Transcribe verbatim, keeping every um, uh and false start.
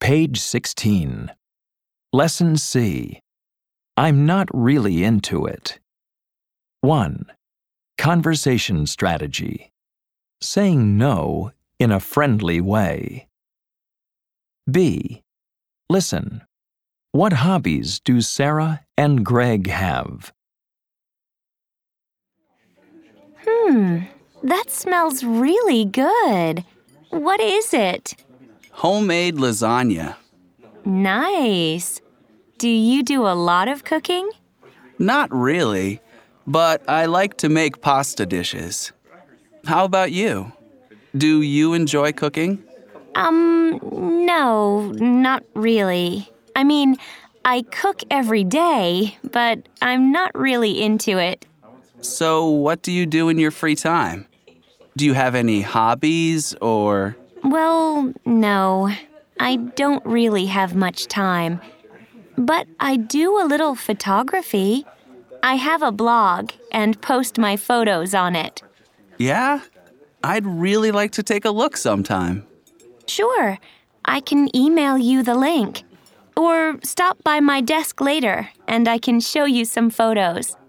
Page sixteen. Lesson C. I'm not really into it. one. Conversation strategy. Saying no in a friendly way. B. Listen. What hobbies do Sarah and Greg have? Hmm, that smells really good. What is it? Homemade lasagna. Nice. Do you do a lot of cooking? Not really, but I like to make pasta dishes. How about you? Do you enjoy cooking? Um, no, not really. I mean, I cook every day, but I'm not really into it. So what do you do in your free time? Do you have any hobbies or... Well, no. I don't really have much time. But I do a little photography. I have a blog and post my photos on it. Yeah? I'd really like to take a look sometime. Sure. I can email you the link. Or stop by my desk later and I can show you some photos.